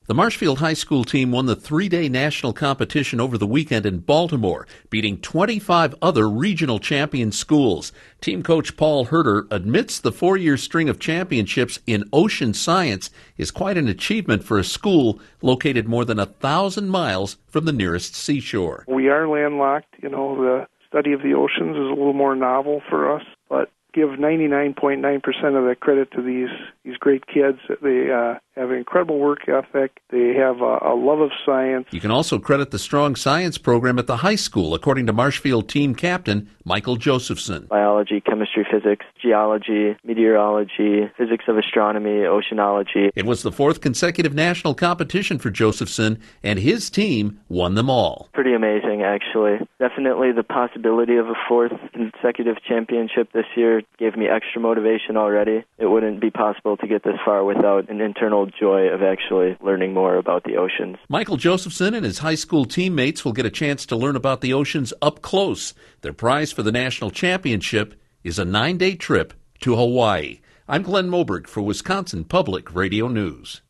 The Marshfield High School team won the three-day national competition over the weekend in Baltimore, beating 25 other regional champion schools. Team coach Paul Herter admits the four-year string of championships in ocean science is quite an achievement for a school located more than 1,000 miles from the nearest seashore. We are landlocked. The study of the oceans is a little more novel for us, but give 99.9% of the credit to these great kids. They have an incredible work ethic. They have a love of science. You can also credit the strong science program at the high school, according to Marshfield team captain Michael Josephson. Biology, chemistry, physics, geology, meteorology, physics of astronomy, oceanology. It was the fourth consecutive national competition for Josephson, and his team won them all. Pretty amazing, actually. Definitely the possibility of a fourth consecutive championship this year gave me extra motivation already. It wouldn't be possible to get this far without an internal joy of actually learning more about the oceans. Michael Josephson and his high school teammates will get a chance to learn about the oceans up close. Their prize for the national championship is a 9-day trip to Hawaii. I'm Glenn Moberg for Wisconsin Public Radio News.